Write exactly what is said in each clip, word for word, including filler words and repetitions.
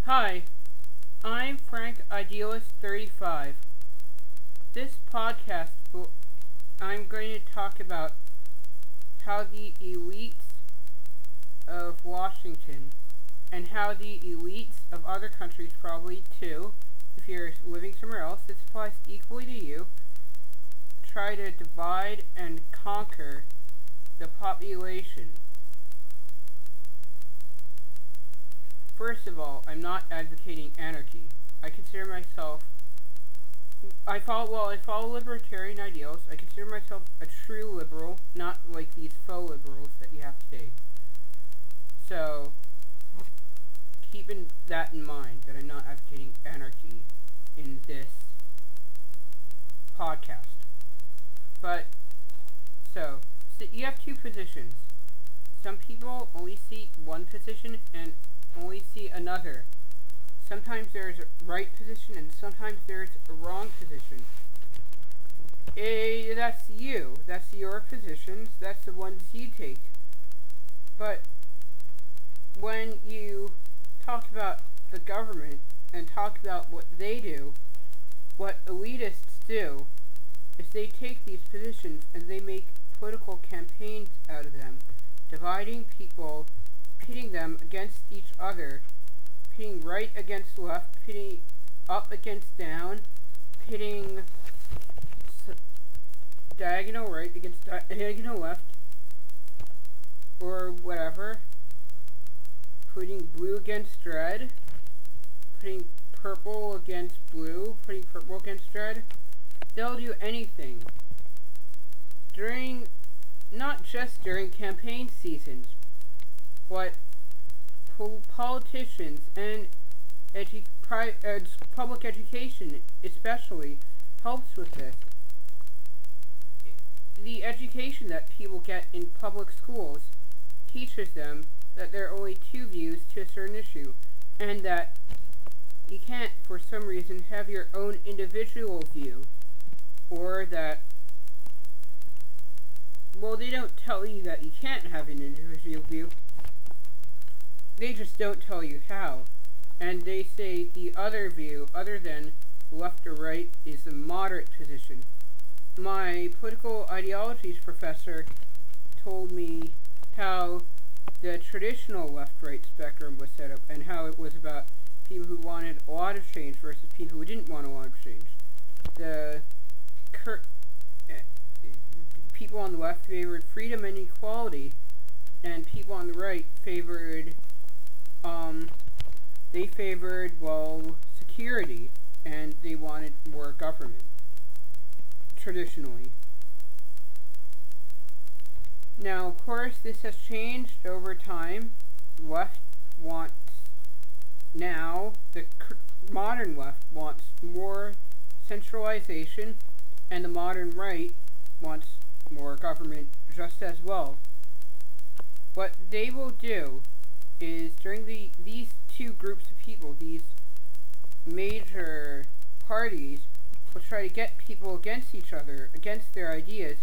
Hi, I'm Frank Idealist thirty-five. This podcast, will, I'm going to talk about how the elites of Washington and how the elites of other countries, probably too, if you're living somewhere else, this applies equally to you, try to divide and conquer the population. First of all, I'm not advocating anarchy. I consider myself, I follow, well, I follow libertarian ideals. I consider myself a true liberal, not like these faux liberals that you have today. So, keeping that in mind, that I'm not advocating anarchy in this podcast. But, so, so you have two positions. Some people only see one position and only see another. Sometimes there's a right position and sometimes there's a wrong position. Eh, that's you. That's your positions. That's the ones you take. But when you talk about the government and talk about what they do, what elitists do is they take these positions and they make political campaigns out of them, dividing people, pitting them against each other, pitting right against left, pitting up against down, pitting s- diagonal right against di- diagonal left, or whatever, putting blue against red, putting purple against blue, putting purple against red. They'll do anything. During, not just during campaign seasons, what po- politicians and edu- pri- uh, public education especially helps with this. The education that people get in public schools teaches them that there are only two views to a certain issue, and that you can't, for some reason, have your own individual view, or that, well, they don't tell you that you can't have an individual view. They just don't tell you how. And they say the other view, other than left or right, is the moderate position. My political ideologies professor told me how the traditional left-right spectrum was set up and how it was about people who wanted a lot of change versus people who didn't want a lot of change. The cur- uh, people on the left favored freedom and equality, and people on the right favored Um, they favored, well, security, and they wanted more government, traditionally. Now, of course, this has changed over time. Left wants, now, the modern left wants more centralization, and the modern right wants more government just as well. What they will do is during the these two groups of people, these major parties, will try to get people against each other, against their ideas,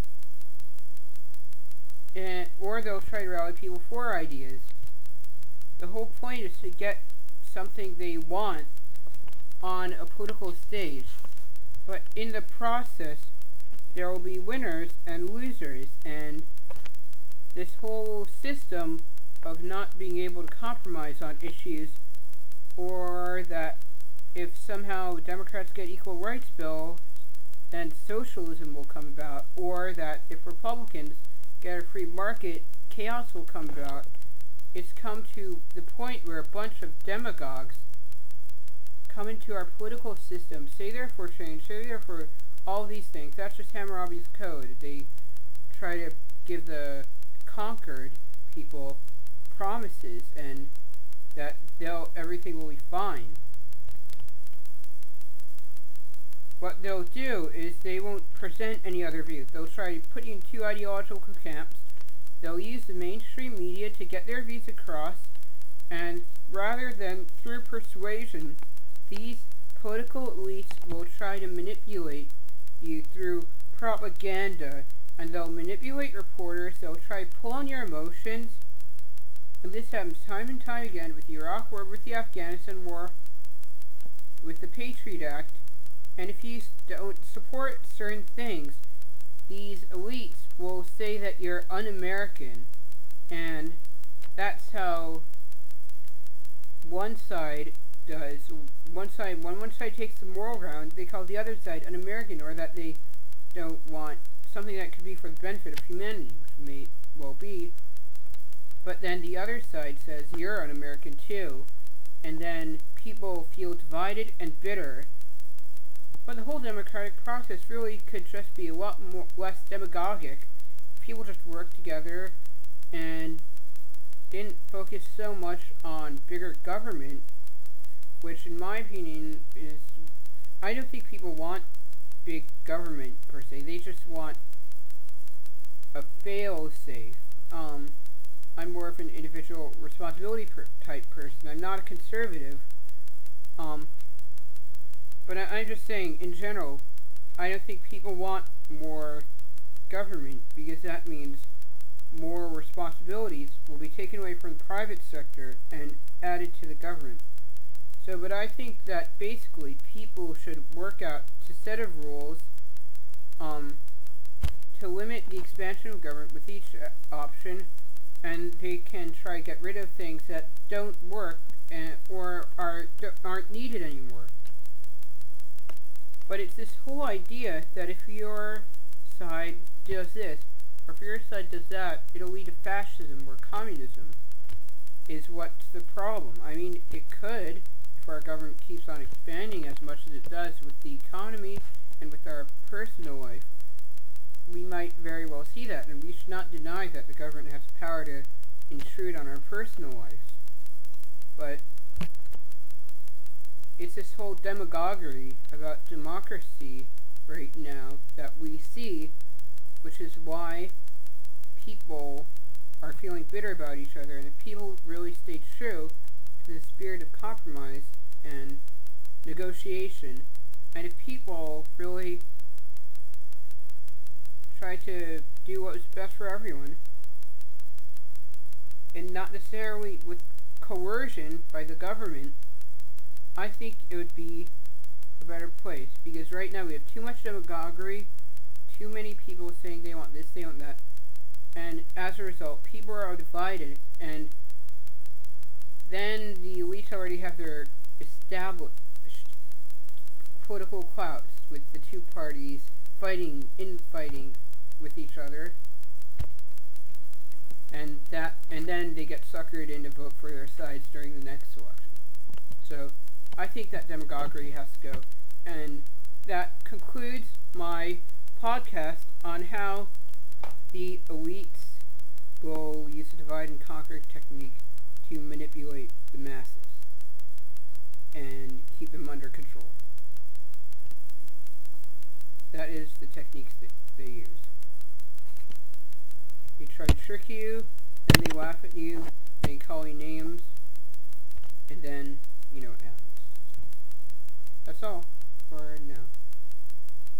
and, or they'll try to rally people for ideas. The whole point is to get something they want on a political stage, but in the process, there will be winners and losers, and this whole system of not being able to compromise on issues, or that if somehow Democrats get equal rights bill, then socialism will come about, or that if Republicans get a free market, chaos will come about. It's come to the point where a bunch of demagogues come into our political system, say they're for change, say they're for all these things. That's just Hammurabi's code. They try to give the conquered people promises and that they'll everything will be fine. What they'll do is they won't present any other views. They'll try to put you in two ideological camps. They'll use the mainstream media to get their views across, and rather than through persuasion, these political elites will try to manipulate you through propaganda, and they'll manipulate reporters. They'll try to pull on your emotions, And this happens time and time again with the Iraq War, with the Afghanistan War, with the Patriot Act. And if you don't support certain things, these elites will say that you're un-American. And that's how one side does. One side, when one side takes the moral ground, they call the other side un-American, or that they don't want something that could be for the benefit of humanity, which may well be. But then the other side says you're un-American too, and then people feel divided and bitter. But the whole democratic process really could just be a lot more, less demagogic. People just work together and didn't focus so much on bigger government, which in my opinion is, I don't think people want big government per se. They just want a fail-safe. Um, I'm more of an individual responsibility per- type person. I'm not a conservative. Um, but I, I'm just saying, in general, I don't think people want more government, because that means more responsibilities will be taken away from the private sector and added to the government. So, but I think that basically people should work out a set of rules um, to limit the expansion of government with each uh, option, and they can try to get rid of things that don't work and, or are, aren't needed anymore. But it's this whole idea that if your side does this, or if your side does that, it'll lead to fascism or communism, is what's the problem. I mean, it could, if our government keeps on expanding as much as it does with the economy and with our personal life. We might very well see that, and we should not deny that the government has the power to intrude on our personal lives. But it's this whole demagoguery about democracy right now that we see, which is why people are feeling bitter about each other, and if people really stay true to the spirit of compromise and negotiation, and if people really try to do what was best for everyone, and not necessarily with coercion by the government, I think it would be a better place. Because right now we have too much demagoguery, too many people saying they want this, they want that, and as a result, people are divided, and then the elites already have their established political clouts with the two parties fighting, infighting with each other, and that, and then they get suckered in to vote for their sides during the next election. So, I think that demagoguery has to go, and that concludes my podcast on how the elites will use the divide and conquer technique to manipulate the masses and keep them under control. That is the techniques that they use. They try to trick you, then they laugh at you, they call you names, and then you know what happens. That's all for now.